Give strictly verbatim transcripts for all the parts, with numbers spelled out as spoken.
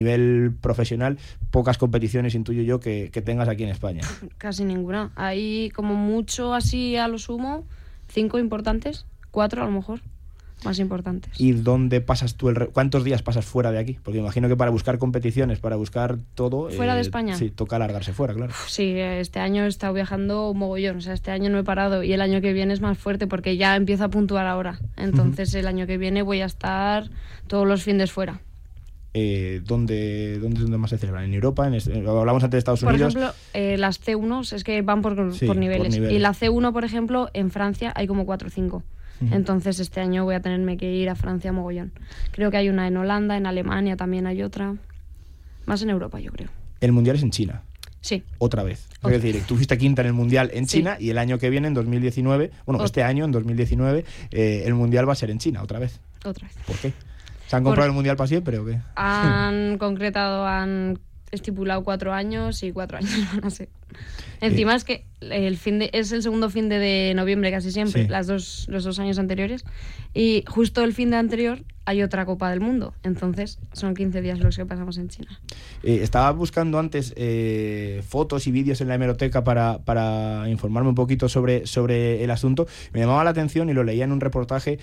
nivel profesional, pocas competiciones, intuyo yo, que, que tengas aquí en España. Casi ninguna. Hay como mucho así a lo sumo, cinco importantes, cuatro a lo mejor, más importantes. ¿Y dónde pasas tú el re- cuántos días pasas fuera de aquí? Porque imagino que para buscar competiciones, para buscar todo... ¿Fuera eh, de España? Sí, toca alargarse fuera, claro. Sí, este año he estado viajando un mogollón, o sea, este año no he parado y el año que viene es más fuerte porque ya empiezo a puntuar ahora. Entonces uh-huh. el año que viene voy a estar todos los fines fuera. Eh, ¿dónde, dónde, ¿Dónde más se celebran? ¿En Europa? En este, hablamos antes de Estados por Unidos. Por ejemplo, eh, las C uno es que van por, sí, por, niveles. por niveles. Y la C uno, por ejemplo, en Francia hay como cuatro o cinco. Uh-huh. Entonces este año voy a tenerme que ir a Francia mogollón. Creo que hay una en Holanda, en Alemania también hay otra. Más en Europa, yo creo. El Mundial es en China. Sí. Otra vez. Otra. Es decir, tú fuiste quinta en el Mundial en China sí. y el año que viene, en dos mil diecinueve, bueno, otra. este año, en dos mil diecinueve, eh, el Mundial va a ser en China, otra vez. Otra vez. ¿Por qué? ¿Se han comprado Por... el Mundial para siempre o qué? Han concretado, han estipulado cuatro años y cuatro años van a ser. Encima eh. es que el fin de, es el segundo fin de, de noviembre casi siempre, sí. las dos, los dos años anteriores. Y justo el fin de anterior hay otra Copa del Mundo. Entonces son quince días los que pasamos en China. Eh, estaba buscando antes eh, fotos y vídeos en la hemeroteca para, para informarme un poquito sobre, sobre el asunto. Me llamaba la atención y lo leía en un reportaje...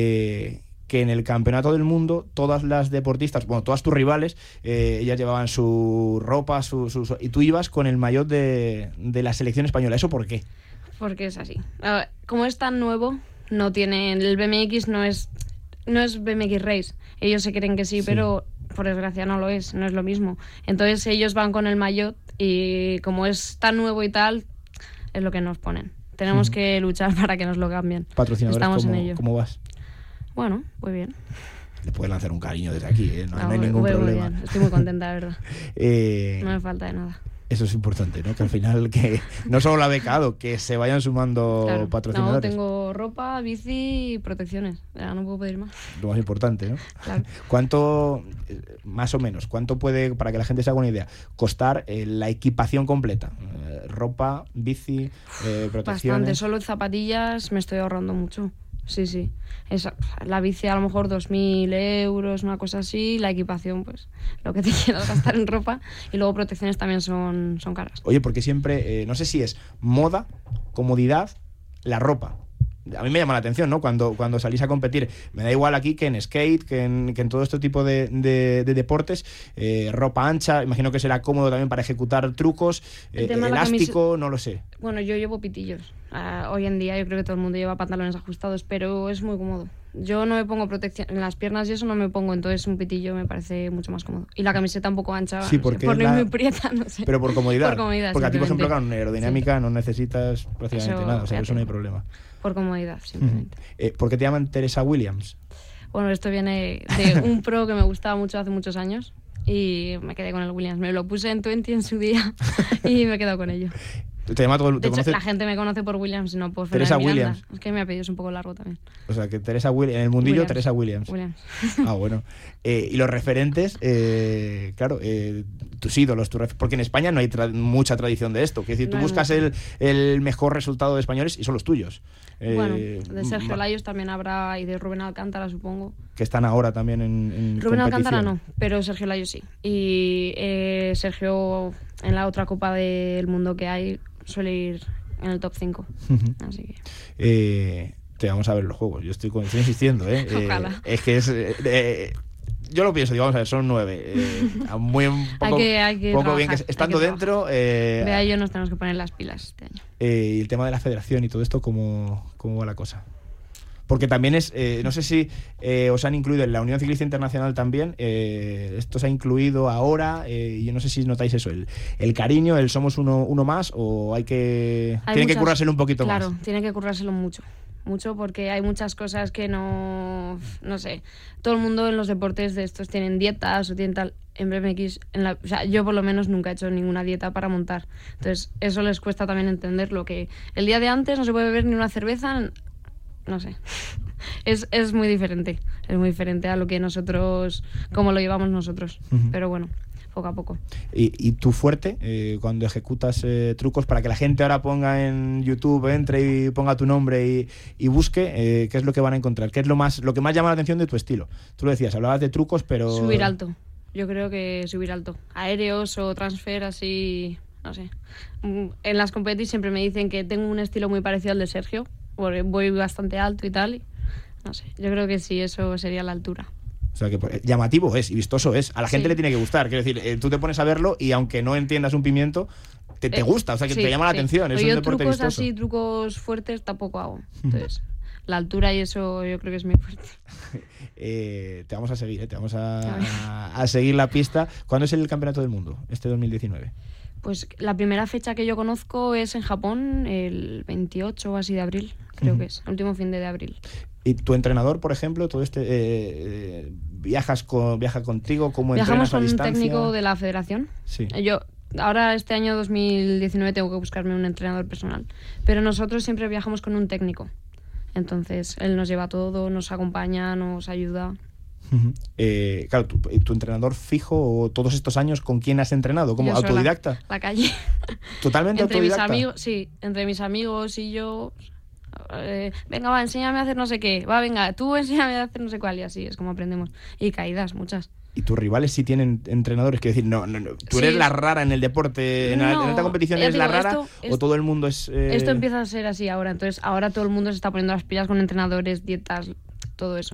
Eh, que en el Campeonato del Mundo todas las deportistas, bueno, todas tus rivales, eh, ellas llevaban su ropa, su, su, su, y tú ibas con el maillot de, de la selección española. ¿Eso por qué? Porque es así. Como es tan nuevo, no tienen, el B M X no es, no es B M X Race. Ellos se creen que sí, sí, pero por desgracia no lo es, no es lo mismo. Entonces ellos van con el maillot y como es tan nuevo y tal, es lo que nos ponen. Tenemos uh-huh. que luchar para que nos lo cambien. Patrocinadores, estamos ¿cómo, en ello. ¿cómo vas? Bueno, muy bien. Le puedes lanzar un cariño desde aquí, ¿eh? no, no, no hay ningún muy, problema. Muy bien. Estoy muy contenta, la verdad. eh, no me falta de nada. Eso es importante, ¿no? Que al final que no solo la becado, que se vayan sumando claro. patrocinadores. No, tengo ropa, bici y protecciones. Ya no puedo pedir más. Lo más importante, ¿no? Claro. ¿Cuánto, más o menos, cuánto puede, para que la gente se haga una idea, costar eh, la equipación completa? Eh, ropa, bici, eh, protecciones. Bastante. Solo en zapatillas me estoy ahorrando mucho. Sí, sí. Esa, la bici a lo mejor dos mil euros, una cosa así. La equipación, pues, lo que te quieras gastar en ropa. Y luego protecciones también son, son caras. Oye, porque siempre, eh, no sé si es moda, comodidad, la ropa. A mí me llama la atención, ¿no? Cuando, cuando salís a competir, me da igual aquí que en skate, que en, que en todo este tipo de, de, de deportes, eh, ropa ancha, imagino que será cómodo también para ejecutar trucos, eh, elástico, camis... no lo sé. Bueno, yo llevo pitillos. Uh, hoy en día yo creo que todo el mundo lleva pantalones ajustados, pero es muy cómodo. Yo no me pongo protección en las piernas y eso no me pongo, entonces un pitillo me parece mucho más cómodo. Y la camiseta un poco ancha, sí, porque por no ir la... muy prieta, no sé. Pero por comodidad. Por comodidad, porque a ti, por ejemplo, con aerodinámica sí. no necesitas prácticamente eso, nada, o sea, eso no hay problema. Por comodidad, simplemente. Uh-huh. Eh, ¿Por qué te llaman Teresa Williams? Bueno, esto viene de un pro que me gustaba mucho hace muchos años y me quedé con el Williams. Me lo puse en veinte en su día y me he quedado con ello. ¿Te llama todo, te de hecho, conoce... la gente me conoce por Williams, no por Teresa Fernández Williams. Miranda. Es que mi apellido es un poco largo también. O sea, que Teresa Williams, en el mundillo Williams. Teresa Williams. Williams. Ah, bueno. Eh, y los referentes, eh, claro, eh, tus ídolos, tu ref... porque en España no hay tra- mucha tradición de esto. Es decir, tú no buscas el, el mejor resultado de españoles y son los tuyos. Eh, bueno, de Sergio Laios también habrá y de Rubén Alcántara, supongo. Que están ahora también en, en Rubén Alcántara no, pero Sergio Laios sí. Y eh, Sergio, en la otra Copa del Mundo que hay, suele ir en el top cinco. Uh-huh. Así que... Eh, te vamos a ver los juegos. Yo estoy, estoy insistiendo, ¿eh? Ojalá. Eh, es que es... Eh, eh, yo lo pienso, digo, vamos a ver, son nueve. Eh, muy un poco, hay que, hay que poco trabajar, bien que estando que dentro. Eh, Vea, yo nos tenemos que poner las pilas este año. Eh, y el tema de la federación y todo esto, ¿cómo, cómo va la cosa? Porque también es, eh, no sé si eh, os han incluido en la Unión Ciclista Internacional también, eh, esto se ha incluido ahora, eh, y yo no sé si notáis eso, el, el cariño, el somos uno, uno más, o hay que, hay tienen muchas, que currárselo un poquito claro, más. Claro, tienen que currárselo mucho. mucho porque hay muchas cosas que no, no sé, todo el mundo en los deportes de estos tienen dietas o tienen tal. En B M X, en la, o sea, yo por lo menos nunca he hecho ninguna dieta para montar, entonces eso les cuesta también entenderlo, que el día de antes no se puede beber ni una cerveza, no sé, es, es muy diferente, es muy diferente a lo que nosotros, como lo llevamos nosotros, uh-huh. Pero bueno, poco a poco. ¿Y, y tu fuerte, eh, cuando ejecutas eh, trucos, para que la gente ahora ponga en YouTube, entre y ponga tu nombre y, y busque, eh, qué es lo que van a encontrar? ¿Qué es lo más, lo que más llama la atención de tu estilo? Tú lo decías, hablabas de trucos, pero... Subir alto. yo creo que subir alto. Aéreos o transfer así, no sé. En las competiciones siempre me dicen que tengo un estilo muy parecido al de Sergio, porque voy bastante alto y tal. Y, no sé, yo creo que sí, eso sería la altura. O sea, que llamativo es y vistoso es. A la gente sí. le tiene que gustar. Quiero decir, eh, tú te pones a verlo y aunque no entiendas un pimiento, te, te gusta. O sea, que sí, te llama la sí. atención. Es yo un deporte trucos vistoso. así, trucos fuertes tampoco hago. Entonces, la altura y eso yo creo que es muy fuerte. eh, te vamos a seguir, ¿eh? Te vamos a, a, a seguir la pista. ¿Cuándo es el Campeonato del Mundo? Este dos mil diecinueve. Pues la primera fecha que yo conozco es en Japón, el veintiocho o así de abril, creo uh-huh. que es, el último fin de, de abril. ¿Y tu entrenador, por ejemplo, todo este eh, viajas con, viaja contigo? ¿Cómo entrenas a distancia? Viajamos con un técnico de la federación. Sí. Yo ahora este año dos mil diecinueve tengo que buscarme un entrenador personal, pero nosotros siempre viajamos con un técnico. Entonces él nos lleva todo, nos acompaña, nos ayuda. Uh-huh. Eh, claro, tu, tu entrenador fijo todos estos años, ¿con quién has entrenado? ¿Como yo autodidacta? Sola, la calle. ¿Totalmente entre autodidacta? Mis amigos, sí, entre mis amigos y yo. Eh, venga, va, enséñame a hacer no sé qué. Va, venga, tú enséñame a hacer no sé cuál. Y así es como aprendemos. Y caídas, muchas. ¿Y tus rivales sí tienen entrenadores? Quiero decir, no, no, no. ¿Tú sí. eres la rara en el deporte? ¿En, no, la, en esta competición eres digo, la rara? Esto, ¿O todo el mundo es...? Eh... Esto empieza a ser así ahora. Entonces, ahora todo el mundo se está poniendo las pilas con entrenadores, dietas, todo eso.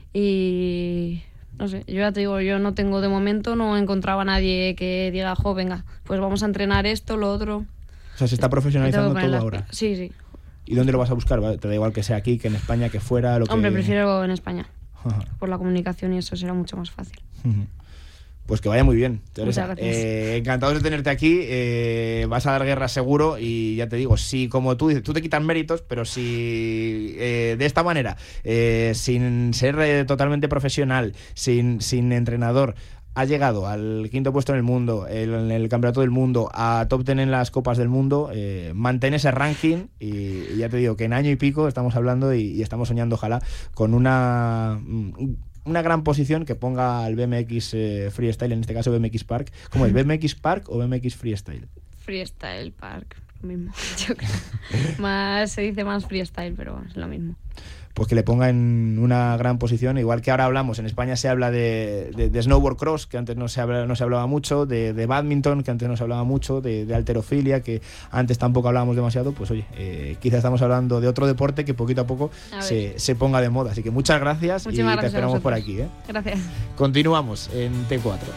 Y... no sé, yo ya te digo, yo no tengo de momento, no he encontrado a nadie que diga, jo, venga, pues vamos a entrenar esto, lo otro. O sea, se está profesionalizando todo las... ahora. Sí, sí. ¿Y dónde lo vas a buscar? ¿Te da igual que sea aquí, que en España, que fuera? Lo que... Hombre, prefiero en España. Por la comunicación y eso será mucho más fácil. Pues que vaya muy bien, Teresa. Muchas gracias. Eh, encantados de tenerte aquí. Eh, vas a dar guerra seguro y ya te digo, si como tú dices, tú te quitas méritos, pero si eh, de esta manera, eh, sin ser eh, totalmente profesional, sin, sin entrenador, has llegado al quinto puesto en el mundo, el, en el campeonato del mundo, a top ten en las copas del mundo, eh, mantén ese ranking y, y ya te digo que en año y pico estamos hablando y, y estamos soñando, ojalá, con una... una gran posición que ponga al B M X eh, Freestyle, en este caso B M X Park. ¿Cómo es? ¿B M X Park o B M X Freestyle? Freestyle Park, lo mismo. Yo creo. Más, se dice más freestyle, pero es lo mismo. Pues que le ponga en una gran posición, igual que ahora hablamos, en España se habla de, de, de snowboard cross, que antes no se, habla, no se hablaba mucho, de, de badminton, que antes no se hablaba mucho, de, de halterofilia, que antes tampoco hablábamos demasiado, pues oye, eh, quizás estamos hablando de otro deporte que poquito a poco a se, se ponga de moda. Así que muchas gracias. Muchísimas y te gracias esperamos por aquí. ¿eh? Gracias. Continuamos en T cuatro.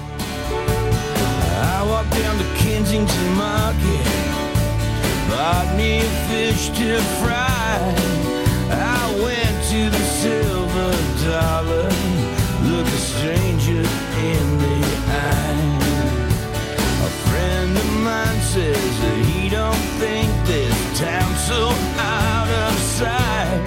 I walked down to Kensington Market, bought me a fish to fry. I went to the Silver Dollar, looked a stranger in the eye. A friend of mine says that he don't think this town's so out of sight.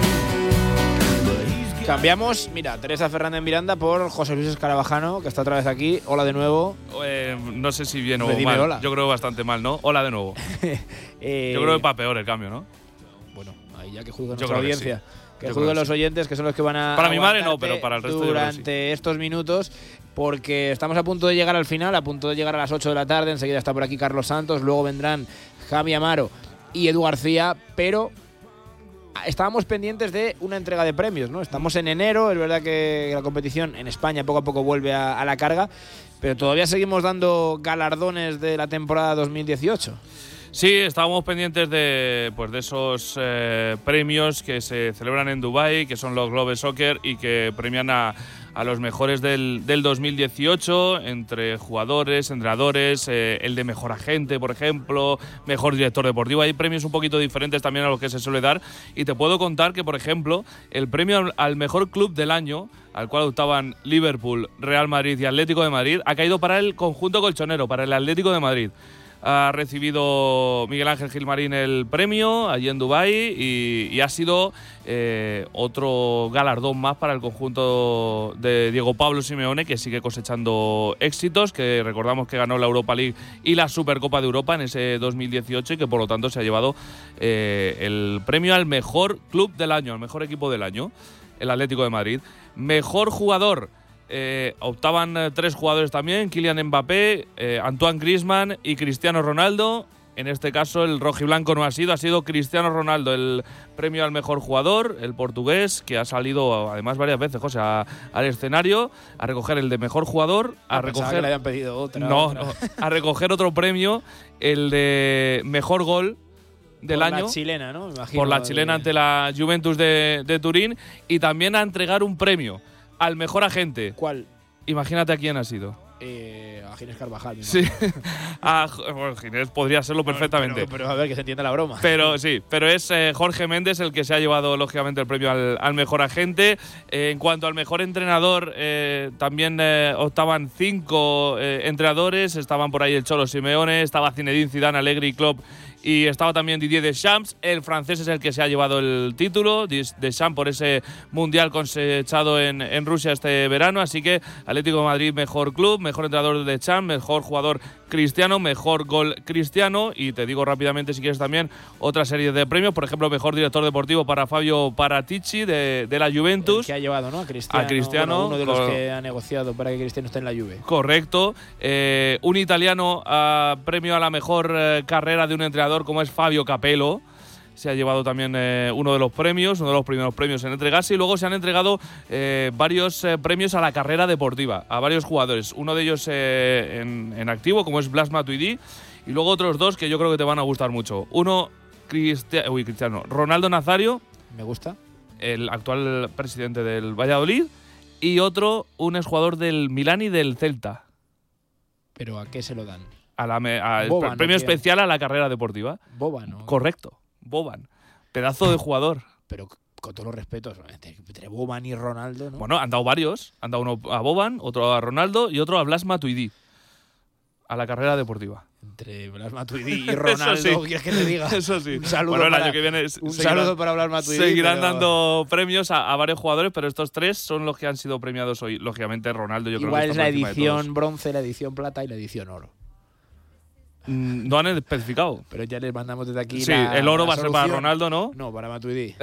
Cambiamos, mira, Teresa Fernández Miranda por José Luis Escarabajano, que está otra vez aquí. Hola de nuevo. Eh, no sé si bien o dime mal. Hola. Yo creo bastante mal, ¿no? Hola de nuevo. eh, Yo creo que para peor el cambio, ¿no? Bueno, ahí ya que juzga nuestra nuestra audiencia. Que, que juzguen los sí. oyentes, que son los que van a. Para mi madre no, pero para el resto durante sí. estos minutos, porque estamos a punto de llegar al final, a punto de llegar a las ocho de la tarde. Enseguida está por aquí Carlos Santos, luego vendrán Javi Amaro y Edu García, pero estábamos pendientes de una entrega de premios, ¿no? Estamos en enero, es verdad que la competición en España poco a poco vuelve a, a la carga, pero todavía seguimos dando galardones de la temporada dos mil dieciocho. Sí, estábamos pendientes de, pues, de esos eh, premios que se celebran en Dubái, que son los Globe Soccer y que premian a, a los mejores del, del dos mil dieciocho, entre jugadores, entrenadores, eh, el de mejor agente, por ejemplo, mejor director deportivo. Hay premios un poquito diferentes también a lo que se suele dar. Y te puedo contar que, por ejemplo, el premio al, al mejor club del año, al cual optaban Liverpool, Real Madrid y Atlético de Madrid, ha caído para el conjunto colchonero, para el Atlético de Madrid. Ha recibido Miguel Ángel Gilmarín el premio allí en Dubái y, y ha sido eh, otro galardón más para el conjunto de Diego Pablo Simeone, que sigue cosechando éxitos, que recordamos que ganó la Europa League y la Supercopa de Europa en ese dos mil dieciocho y que por lo tanto se ha llevado eh, el premio al mejor club del año, al mejor equipo del año, el Atlético de Madrid. Mejor jugador. Eh, optaban eh, tres jugadores también, Kylian Mbappé, eh, Antoine Griezmann y Cristiano Ronaldo. En este caso el rojiblanco no ha sido, ha sido Cristiano Ronaldo, el premio al mejor jugador, el portugués, que ha salido además varias veces, José, a, al escenario a recoger el de mejor jugador, a Ah, recoger que le habían pedido otra. no, otra. no, a recoger otro premio, el de mejor gol del Por año. la chilena, ¿no? Me imagino, por la de- chilena ante la Juventus de, de Turín, y también a entregar un premio al mejor agente. ¿Cuál? Imagínate a quién ha sido. Eh, a Ginés Carvajal. me Sí, imagino. a, bueno, Ginés podría serlo perfectamente. Pero, pero a ver, que se entienda la broma. Pero sí, pero es eh, Jorge Méndez el que se ha llevado lógicamente el premio al, al mejor agente. Eh, en cuanto al mejor entrenador, eh, también eh, optaban cinco eh, entrenadores. Estaban por ahí el Cholo Simeone, estaba Zinedine Zidane, Allegri, Klopp y estaba también Didier Deschamps. El francés es el que se ha llevado el título, Deschamps, por ese mundial cosechado en, en Rusia este verano. Así que Atlético de Madrid, mejor club, mejor entrenador Deschamps, mejor jugador Cristiano, mejor gol Cristiano. Y te digo rápidamente, si quieres, también otra serie de premios. Por ejemplo, mejor director deportivo para Fabio Paratici de, de la Juventus. El que ha llevado, ¿no? A Cristiano. A Cristiano, bueno, uno de los con- que ha negociado para que Cristiano esté en la Juve. Correcto. Eh, un italiano a premio a la mejor eh, carrera de un entrenador como es Fabio Capello. Se ha llevado también eh, uno de los premios, uno de los primeros premios en entregarse. Y luego se han entregado eh, varios eh, premios a la carrera deportiva, a varios jugadores. Uno de ellos eh, en, en activo, como es Blas Matuidi. Y luego otros dos que yo creo que te van a gustar mucho. Uno, Cristia- uy, Cristiano, Ronaldo Nazario, Me gusta. el actual presidente del Valladolid. Y otro, un exjugador del Milán y del Celta. Pero ¿a qué se lo dan? A la me- a- el Boban, ¿no? premio ¿Qué? especial a la carrera deportiva. Boba, ¿no? Correcto. Boban. Pedazo de jugador. Pero con todos los respetos, entre, entre Boban y Ronaldo, ¿no? Bueno, han dado varios. Han dado uno a Boban, otro a Ronaldo y otro a Blas Matuidi. A la carrera deportiva. Entre Blas Matuidi y Ronaldo, Eso sí. ¿quieres que te diga? Eso sí. Un saludo Bueno, el para, año que viene s- un seguirán- saludo para Blas Matuidi. Seguirán pero dando premios a, a varios jugadores, pero estos tres son los que han sido premiados hoy. Lógicamente, Ronaldo, yo igual creo es que está la por encima de edición todos. bronce, la edición plata y la edición oro. Mm, No han especificado. Pero ya les mandamos desde aquí Sí, la, el oro la va a ser para solución. Ronaldo, ¿no? No, para Matuidi.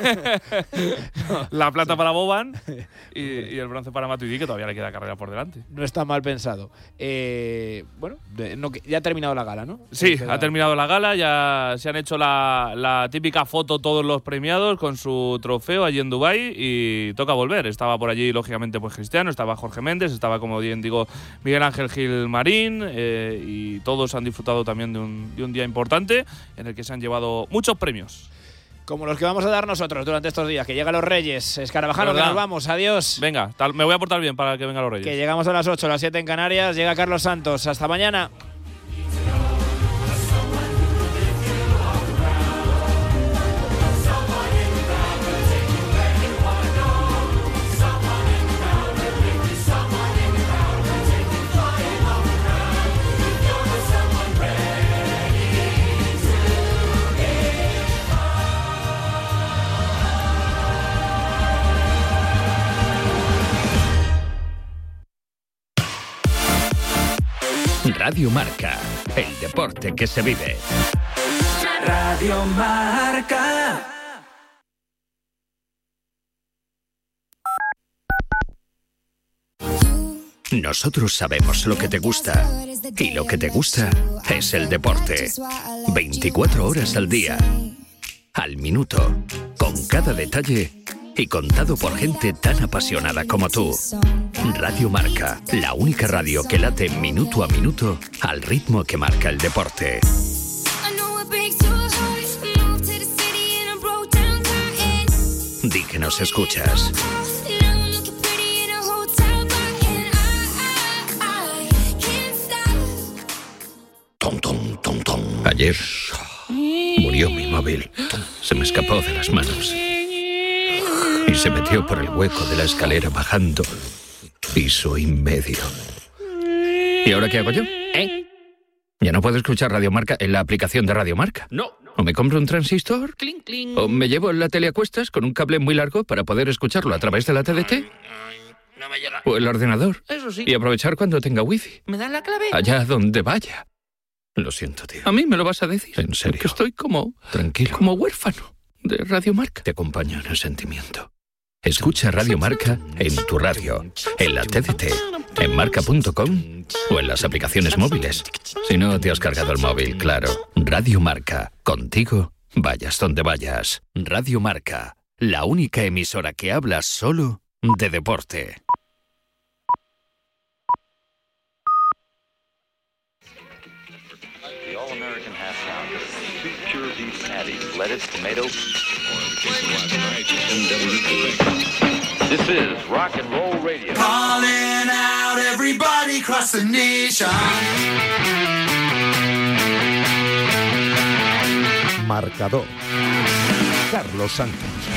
La plata para Boban y, y el bronce para Matuidi, que todavía le queda carrera por delante. No está mal pensado. Eh, bueno, de- no, que- ya ha terminado la gala, ¿no? Sí, Queda- ha terminado la gala, ya se han hecho la, la típica foto todos los premiados con su trofeo allí en Dubái y toca volver. Estaba por allí, lógicamente, pues Cristiano, estaba Jorge Méndez, estaba, como bien digo, Miguel Ángel Gil Marín eh, y todos han disfrutado también de un, de un día importante en el que se han llevado muchos premios. Como los que vamos a dar nosotros durante estos días, que llegan los Reyes. Escarabajano, que ¿Verdad? nos vamos. Adiós. Venga, tal, me voy a portar bien para que vengan los Reyes. Que llegamos a las ocho, a las siete en Canarias. Llega Carlos Santos. Hasta mañana. Radio Marca, el deporte que se vive. Radio Marca. Nosotros sabemos lo que te gusta y lo que te gusta es el deporte. veinticuatro horas al día, al minuto, con cada detalle y contado por gente tan apasionada como tú. Radio Marca, la única radio que late minuto a minuto al ritmo que marca el deporte. Di que nos escuchas. Tom, tom, tom, tom. Ayer murió mi móvil. Se me escapó de las manos y se metió por el hueco de la escalera bajando piso y medio. ¿Y ahora qué hago yo? ¿Eh? ¿Ya no puedo escuchar Radio Marca en la aplicación de Radio Marca? No. ¿O me compro un transistor? Clink, clink. ¿O me llevo la tele a cuestas con un cable muy largo para poder escucharlo a través de la T D T? No me llega. ¿O el ordenador? Eso sí. Y aprovechar cuando tenga wifi. ¿Me dan la clave? Allá donde vaya. Lo siento, tío. ¿A mí me lo vas a decir? En serio. Que estoy como... Tranquilo. Como huérfano de Radio Marca. Te acompaño en el sentimiento. Escucha Radio Marca en tu radio, en la T D T, en marca punto com o en las aplicaciones móviles. Si no te has cargado el móvil, claro. Radio Marca, contigo vayas donde vayas. Radio Marca, la única emisora que habla solo de deporte. The All-American Half Pounder, two pure beef patties, lettuce, tomato. This is Rock and Roll Radio. Calling out everybody across the nation. Marcador. Carlos Santos.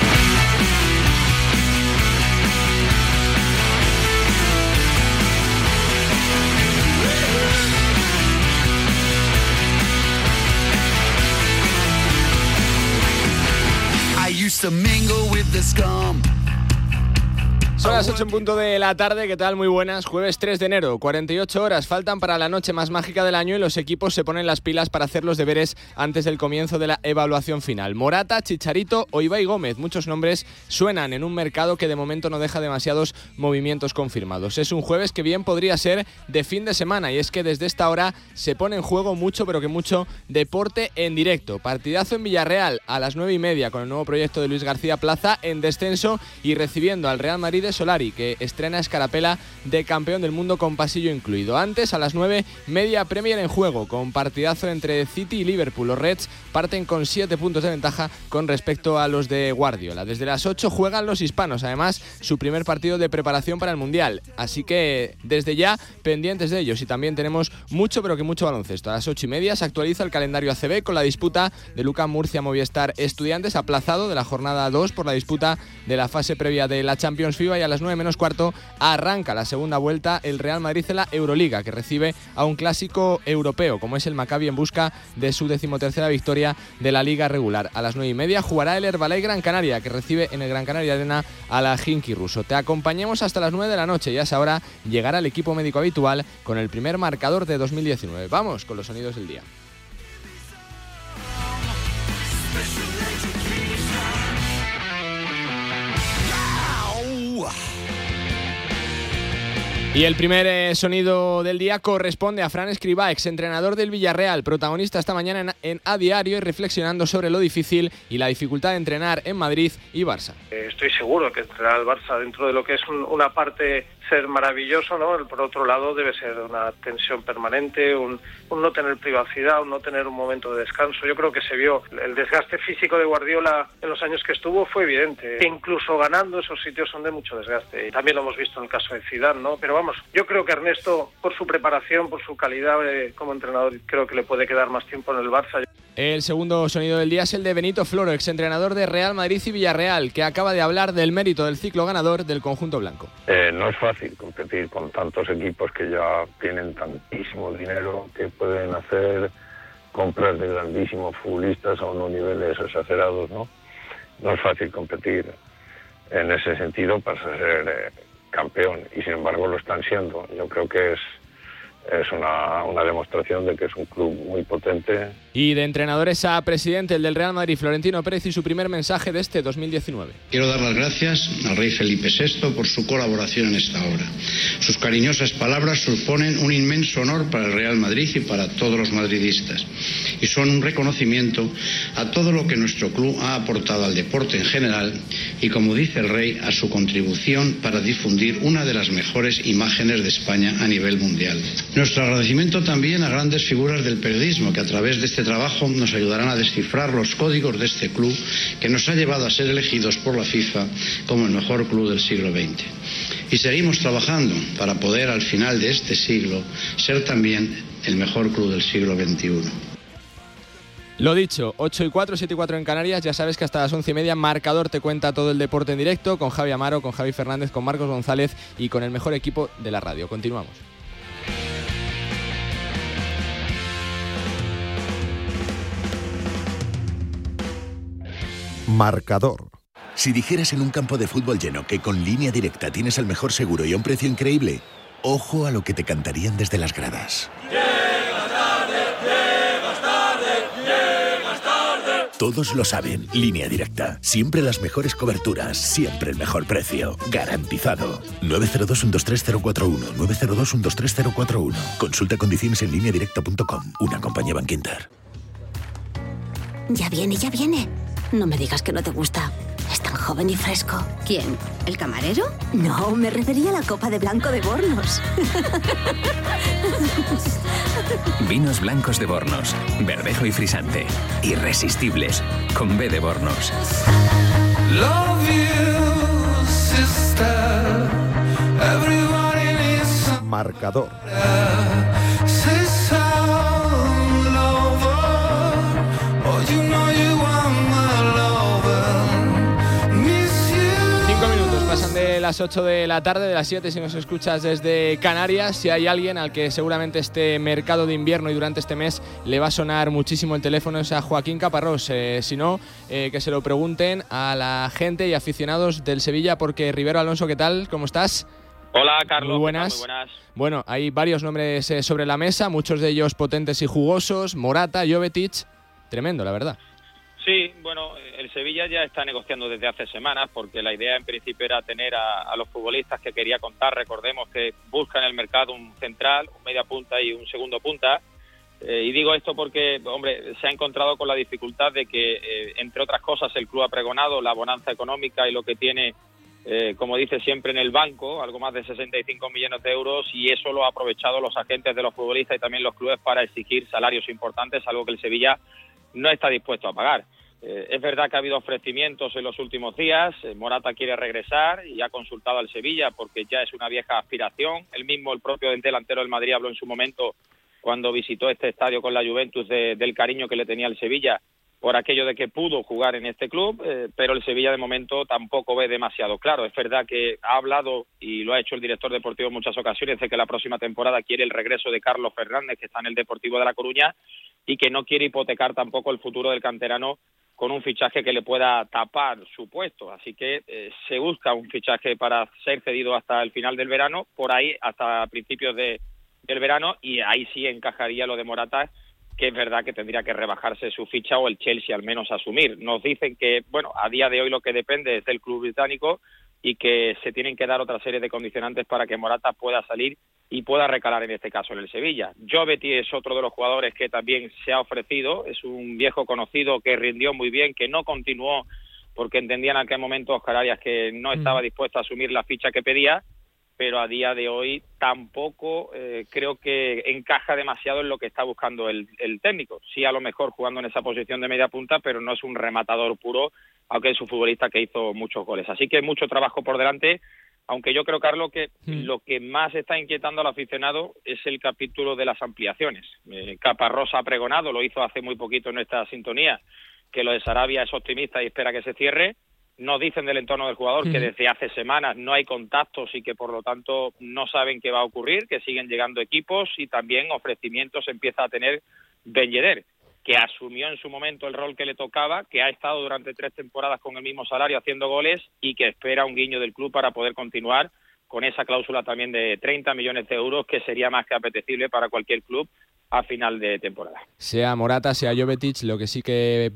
I used to mingle with the scum. Son las ocho en punto de la tarde, ¿qué tal? Muy buenas. Jueves tres de enero, cuarenta y ocho horas faltan para la noche más mágica del año y los equipos se ponen las pilas para hacer los deberes antes del comienzo de la evaluación final. Morata, Chicharito o Ibai Gómez, muchos nombres suenan en un mercado que de momento no deja demasiados movimientos confirmados. Es un jueves que bien podría ser de fin de semana y es que desde esta hora se pone en juego mucho, pero que mucho deporte en directo. Partidazo en Villarreal a las nueve y media con el nuevo proyecto de Luis García Plaza en descenso y recibiendo al Real Madrid de Solari, que estrena escarapela de campeón del mundo con pasillo incluido. Antes, a las nueve, media Premier en juego, con partidazo entre City y Liverpool. Los Reds parten con siete puntos de ventaja con respecto a los de Guardiola. Desde las ocho juegan los hispanos, además su primer partido de preparación para el Mundial. Así que desde ya pendientes de ellos y también tenemos mucho, pero que mucho baloncesto. A las ocho y media se actualiza el calendario A C B con la disputa de Luka Murcia Movistar Estudiantes, aplazado de la jornada dos por la disputa de la fase previa de la Champions FIBA, y a las nueve menos cuarto arranca la segunda vuelta el Real Madrid en la Euroliga, que recibe a un clásico europeo como es el Maccabi en busca de su decimotercera victoria de la liga regular. A las nueve y media jugará el Herbalife Gran Canaria, que recibe en el Gran Canaria Arena a la Khimki ruso. Te acompañamos hasta las nueve de la noche y a esa hora llegará el equipo médico habitual con el primer marcador de dos mil diecinueve. Vamos con los sonidos del día. Y el primer eh, sonido del día corresponde a Fran Escribá, exentrenador del Villarreal, protagonista esta mañana en, en A Diario y reflexionando sobre lo difícil y la dificultad de entrenar en Madrid y Barça. Eh, estoy seguro que entrenar al Barça dentro de lo que es un, una parte ser maravilloso, ¿no? Por otro lado debe ser una tensión permanente, un, un no tener privacidad, un no tener un momento de descanso. Yo creo que se vio el desgaste físico de Guardiola en los años que estuvo, fue evidente. E incluso ganando esos sitios son de mucho desgaste. Y también lo hemos visto en el caso de Zidane, ¿no? Pero vamos, yo creo que Ernesto, por su preparación, por su calidad eh, como entrenador, creo que le puede quedar más tiempo en el Barça. El segundo sonido del día es el de Benito Floro, exentrenador de Real Madrid y Villarreal, que acaba de hablar del mérito del ciclo ganador del conjunto blanco. Eh, no es fácil competir con tantos equipos que ya tienen tantísimo dinero, que pueden hacer compras de grandísimos futbolistas a unos niveles exagerados, ¿no? No es fácil competir en ese sentido para ser eh, campeón, y sin embargo lo están siendo. Yo creo que es Es una, una demostración de que es un club muy potente. Y de entrenadores a presidente, el del Real Madrid, Florentino Pérez, y su primer mensaje de este dos mil diecinueve. Quiero dar las gracias al rey Felipe sexto por su colaboración en esta obra. Sus cariñosas palabras suponen un inmenso honor para el Real Madrid y para todos los madridistas. Y son un reconocimiento a todo lo que nuestro club ha aportado al deporte en general y, como dice el rey, a su contribución para difundir una de las mejores imágenes de España a nivel mundial. Nuestro agradecimiento también a grandes figuras del periodismo que a través de este trabajo nos ayudarán a descifrar los códigos de este club que nos ha llevado a ser elegidos por la FIFA como el mejor club del siglo veinte. Y seguimos trabajando para poder al final de este siglo ser también el mejor club del siglo veintiuno. Lo dicho, ocho y cuatro, siete y cuatro en Canarias. Ya sabes que hasta las once y media Marcador te cuenta todo el deporte en directo con Javi Amaro, con Javi Fernández, con Marcos González y con el mejor equipo de la radio. Continuamos. Marcador. Si dijeras en un campo de fútbol lleno que con Línea Directa tienes el mejor seguro y a un precio increíble, ojo a lo que te cantarían desde las gradas. Llegas tarde, llegas tarde, llegas tarde. Todos lo saben. Línea Directa. Siempre las mejores coberturas. Siempre el mejor precio. Garantizado. nueve cero dos, uno dos tres cero cuatro uno. nueve cero dos, uno dos tres cero cuatro uno. Consulta condiciones en línea directa punto com. Una compañía Bankinter. Ya viene, ya viene. No me digas que no te gusta. Es tan joven y fresco. ¿Quién? ¿El camarero? No, me refería a la copa de blanco de Bornos. Vinos blancos de Bornos. Verdejo y frisante. Irresistibles. Con B de Bornos. Love you, sister. Everybody needs Marcador. Cinco minutos pasan de las ocho de la tarde, de las siete si nos escuchas desde Canarias. Si hay alguien al que seguramente este mercado de invierno y durante este mes le va a sonar muchísimo el teléfono es a Joaquín Caparrós. Eh, si no, eh, que se lo pregunten a la gente y aficionados del Sevilla, porque Rivero Alonso, ¿qué tal? ¿Cómo estás? Hola, Carlos. Muy buenas. Muy buenas. Bueno, hay varios nombres eh, sobre la mesa, muchos de ellos potentes y jugosos. Morata, Jovetic, tremendo, la verdad. Sí, bueno, el Sevilla ya está negociando desde hace semanas porque la idea en principio era tener a, a los futbolistas que quería contar. Recordemos que buscan en el mercado un central, un media punta y un segundo punta. Eh, y digo esto porque, hombre, se ha encontrado con la dificultad de que, eh, entre otras cosas, el club ha pregonado la bonanza económica y lo que tiene, eh, como dice siempre, en el banco, algo más de sesenta y cinco millones de euros, y eso lo han aprovechado los agentes de los futbolistas y también los clubes para exigir salarios importantes, algo que el Sevilla no está dispuesto a pagar. Eh, es verdad que ha habido ofrecimientos en los últimos días. eh, Morata quiere regresar y ha consultado al Sevilla porque ya es una vieja aspiración. El mismo, el propio delantero del Madrid habló en su momento cuando visitó este estadio con la Juventus de, del cariño que le tenía el Sevilla por aquello de que pudo jugar en este club, eh, pero el Sevilla de momento tampoco ve demasiado claro. Es verdad que ha hablado, y lo ha hecho el director deportivo en muchas ocasiones, de que la próxima temporada quiere el regreso de Carlos Fernández, que está en el Deportivo de La Coruña, y que no quiere hipotecar tampoco el futuro del canterano con un fichaje que le pueda tapar su puesto. Así que eh, se busca un fichaje para ser cedido hasta el final del verano, por ahí hasta principios de, del verano, y ahí sí encajaría lo de Morata, que es verdad que tendría que rebajarse su ficha o el Chelsea al menos asumir. Nos dicen que, bueno, a día de hoy lo que depende es del club británico y que se tienen que dar otra serie de condicionantes para que Morata pueda salir y pueda recalar en este caso en el Sevilla. Jovetic es otro de los jugadores que también se ha ofrecido, es un viejo conocido que rindió muy bien, que no continuó porque entendían en aquel momento Óscar Arias que no estaba dispuesto a asumir la ficha que pedía, pero a día de hoy tampoco eh, creo que encaja demasiado en lo que está buscando el, el técnico. Sí, a lo mejor jugando en esa posición de media punta, pero no es un rematador puro, aunque es un futbolista que hizo muchos goles. Así que mucho trabajo por delante, aunque yo creo, Carlos, que mm. lo que más está inquietando al aficionado es el capítulo de las ampliaciones. Eh, Caparrós ha pregonado, lo hizo hace muy poquito en nuestra sintonía, que lo de Sarabia es optimista y espera que se cierre. Nos dicen del entorno del jugador mm. que desde hace semanas no hay contactos y que por lo tanto no saben qué va a ocurrir, que siguen llegando equipos y también ofrecimientos empieza a tener Ben Yedder, que asumió en su momento el rol que le tocaba, que ha estado durante tres temporadas con el mismo salario haciendo goles y que espera un guiño del club para poder continuar con esa cláusula también de treinta millones de euros, que sería más que apetecible para cualquier club a final de temporada. Sea Morata, sea Jovetic, lo que sí que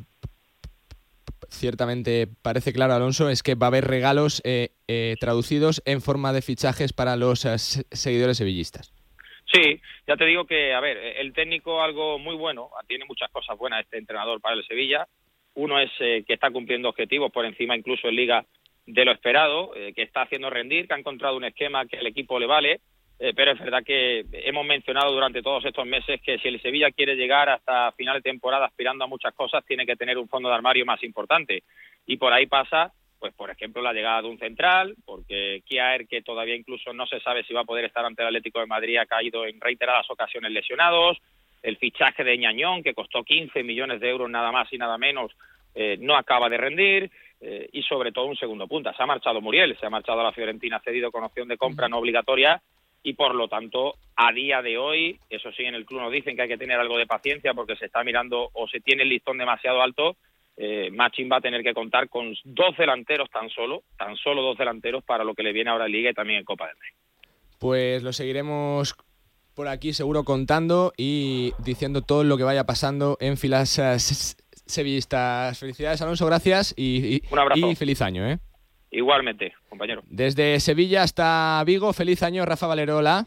ciertamente parece claro, Alonso, es que va a haber regalos eh, eh, traducidos en forma de fichajes para los eh, seguidores sevillistas. Sí, ya te digo que, a ver, el técnico algo muy bueno, tiene muchas cosas buenas este entrenador para el Sevilla. Uno es eh, que está cumpliendo objetivos por encima incluso en Liga de lo esperado, eh, que está haciendo rendir, que ha encontrado un esquema que al equipo le vale, eh, pero es verdad que hemos mencionado durante todos estos meses que si el Sevilla quiere llegar hasta final de temporada aspirando a muchas cosas, tiene que tener un fondo de armario más importante. Y por ahí pasa, pues por ejemplo, la llegada de un central, porque Kjaer, que todavía incluso no se sabe si va a poder estar ante el Atlético de Madrid, ha caído en reiteradas ocasiones lesionados, el fichaje de Ñañón, que costó quince millones de euros nada más y nada menos, eh, no acaba de rendir, eh, y sobre todo un segundo punta. Se ha marchado Muriel, se ha marchado a la Fiorentina cedido con opción de compra no obligatoria, y por lo tanto, a día de hoy, eso sí, en el club nos dicen que hay que tener algo de paciencia porque se está mirando o se tiene el listón demasiado alto. Eh, Machín va a tener que contar con dos delanteros tan solo, tan solo dos delanteros para lo que le viene ahora en Liga y también en Copa del Rey. Pues lo seguiremos por aquí seguro contando y diciendo todo lo que vaya pasando en filas uh, sevillistas. Felicidades, Alonso, gracias y, y, Un abrazo. y feliz año, ¿eh? Igualmente, compañero. Desde Sevilla hasta Vigo, feliz año, Rafa Valero, hola.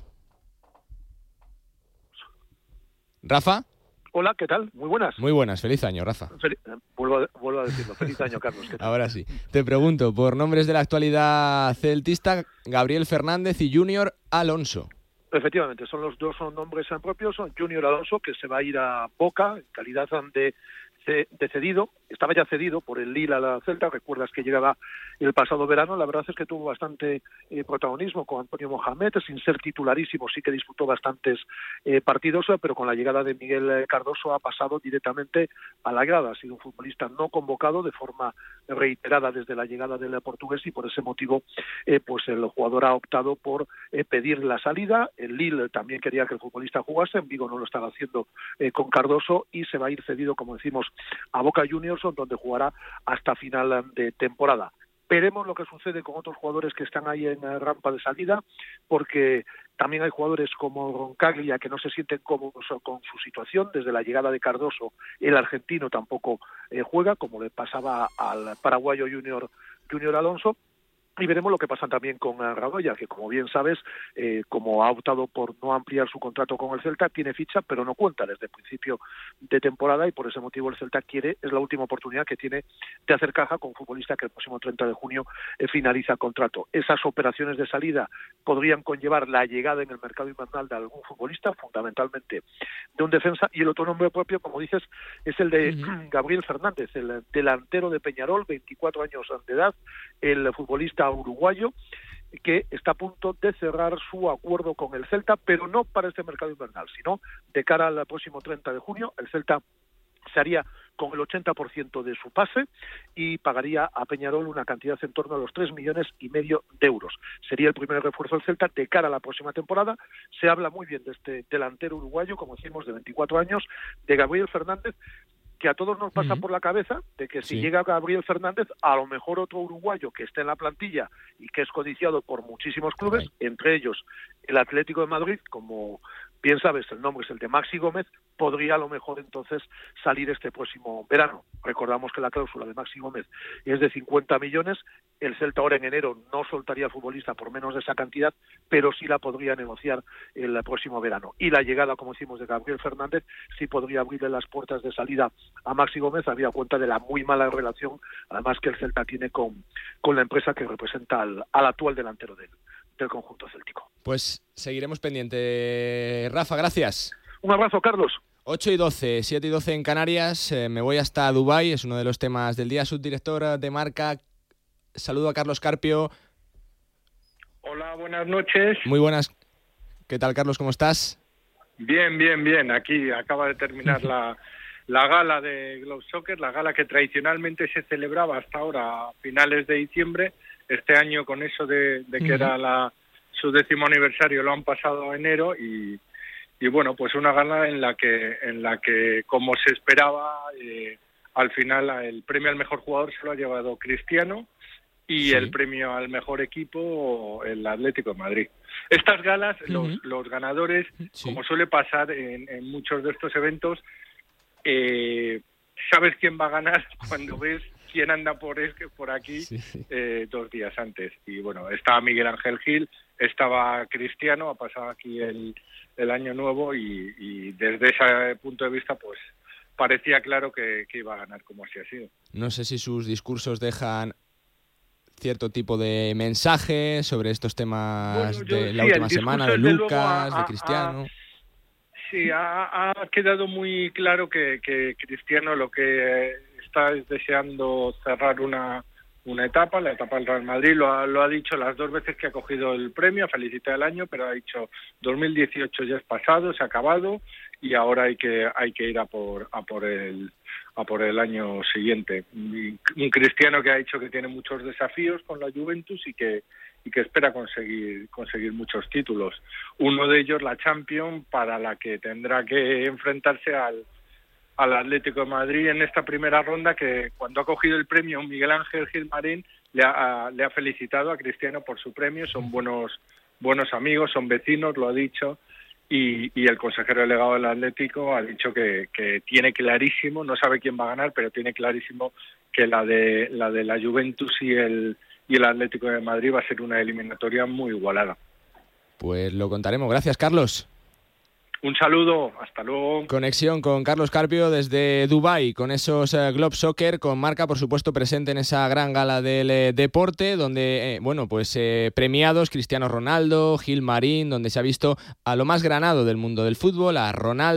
Rafa. Hola, ¿qué tal? Muy buenas. Muy buenas, feliz año, Rafa. Fel- vuelvo, a, vuelvo a decirlo, feliz año, Carlos. ¿Qué tal? Ahora sí. Te pregunto, por nombres de la actualidad celtista, Gabriel Fernández y Junior Alonso. Efectivamente, son los dos son nombres propios. Son Junior Alonso, que se va a ir a Boca en calidad de, de cedido. Estaba ya cedido por el Lille a la Celta. Recuerdas que llegaba el pasado verano. La verdad es que tuvo bastante eh, protagonismo con Antonio Mohamed, sin ser titularísimo, sí que disputó bastantes eh, partidos, pero con la llegada de Miguel Cardoso ha pasado directamente a la grada. Ha sido un futbolista no convocado de forma reiterada desde la llegada del portugués y por ese motivo eh, pues el jugador ha optado por eh, pedir la salida. El Lille también quería que el futbolista jugase, en Vigo no lo estaba haciendo eh, con Cardoso y se va a ir cedido, como decimos, a Boca Juniors, donde jugará hasta final de temporada. Veremos lo que sucede con otros jugadores que están ahí en rampa de salida, porque también hay jugadores como Roncaglia que no se sienten cómodos con su situación. Desde la llegada de Cardoso, el argentino tampoco eh, juega, como le pasaba al paraguayo Junior, Junior Alonso. Y veremos lo que pasa también con Radoya, que como bien sabes, eh, como ha optado por no ampliar su contrato con el Celta, tiene ficha, pero no cuenta desde el principio de temporada y por ese motivo el Celta quiere, es la última oportunidad que tiene de hacer caja con un futbolista que el próximo treinta de junio eh, finaliza contrato. Esas operaciones de salida podrían conllevar la llegada en el mercado invernal de algún futbolista, fundamentalmente de un defensa, y el otro nombre propio, como dices, es el de uh-huh. Gabriel Fernández, el delantero de Peñarol, veinticuatro años de edad, el futbolista uruguayo que está a punto de cerrar su acuerdo con el Celta, pero no para este mercado invernal, sino de cara al próximo treinta de junio. El Celta se haría con el ochenta por ciento de su pase y pagaría a Peñarol una cantidad en torno a los tres millones y medio de euros. Sería el primer refuerzo del Celta de cara a la próxima temporada. Se habla muy bien de este delantero uruguayo, como decimos, de veinticuatro años, de Gabriel Fernández, que a todos nos pasa uh-huh. por la cabeza de que si sí. llega Gabriel Fernández, a lo mejor otro uruguayo que esté en la plantilla y que es codiciado por muchísimos clubes, okay. entre ellos el Atlético de Madrid, como bien sabes, el nombre es el de Maxi Gómez, podría a lo mejor entonces salir este próximo verano. Recordamos que la cláusula de Maxi Gómez es de cincuenta millones, el Celta ahora en enero no soltaría al futbolista por menos de esa cantidad, pero sí la podría negociar el próximo verano. Y la llegada, como decimos, de Gabriel Fernández sí podría abrirle las puertas de salida a Maxi Gómez, había cuenta de la muy mala relación, además que el Celta tiene con, con la empresa que representa al, al actual delantero del, del conjunto céltico. Pues seguiremos pendiente. Rafa, gracias. Un abrazo, Carlos. ocho y doce, siete y doce en Canarias. Eh, me voy hasta Dubái, es uno de los temas del día. Subdirector de Marca, saludo a Carlos Carpio. Hola, buenas noches. Muy buenas. ¿Qué tal, Carlos? ¿Cómo estás? Bien, bien, bien. Aquí acaba de terminar la, la gala de Globe Soccer, la gala que tradicionalmente se celebraba hasta ahora a finales de diciembre. Este año, con eso de, de que uh-huh. era la, su décimo aniversario, lo han pasado a enero y, y bueno, pues una gala en la que, en la que como se esperaba, eh, al final el premio al mejor jugador se lo ha llevado Cristiano y sí. el premio al mejor equipo el Atlético de Madrid. Estas galas, uh-huh. los, los ganadores, sí. como suele pasar en, en muchos de estos eventos, eh, sabes quién va a ganar cuando ves quién anda por es por aquí sí. eh, dos días antes. Y bueno, estaba Miguel Ángel Gil, estaba Cristiano, ha pasado aquí el, el año nuevo y, y desde ese punto de vista pues parecía claro que, que iba a ganar, como así ha sido. No sé si sus discursos dejan cierto tipo de mensaje sobre estos temas bueno, yo, de la sí, última semana, de Lucas, a, a, de Cristiano. A, sí, ha, ha quedado muy claro que, que Cristiano lo que está deseando cerrar una una etapa, la etapa del Real Madrid, lo ha, lo ha dicho las dos veces que ha cogido el premio, ha felicitado el año, pero ha dicho dos mil dieciocho ya es pasado, se ha acabado y ahora hay que hay que ir a por a por el a por el año siguiente. Un Cristiano que ha dicho que tiene muchos desafíos con la Juventus y que y que espera conseguir conseguir muchos títulos. Uno de ellos la Champions, para la que tendrá que enfrentarse al al Atlético de Madrid en esta primera ronda, que cuando ha cogido el premio Miguel Ángel Gilmarín le ha, le ha felicitado a Cristiano por su premio, son buenos buenos amigos, son vecinos, lo ha dicho, y, y el consejero delegado del Atlético ha dicho que, que tiene clarísimo, no sabe quién va a ganar, pero tiene clarísimo que la de la de la Juventus y el y el Atlético de Madrid va a ser una eliminatoria muy igualada. Pues lo contaremos. Gracias, Carlos. Un saludo, hasta luego. Conexión con Carlos Carpio desde Dubái, con esos eh, Globe Soccer, con Marca, por supuesto, presente en esa gran gala del eh, deporte, donde, eh, bueno, pues eh, premiados Cristiano Ronaldo, Gil Marín, donde se ha visto a lo más granado del mundo del fútbol, a Ronaldo.